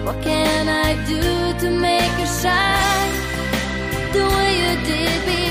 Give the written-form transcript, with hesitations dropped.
What can I do to make her shine the way you did before?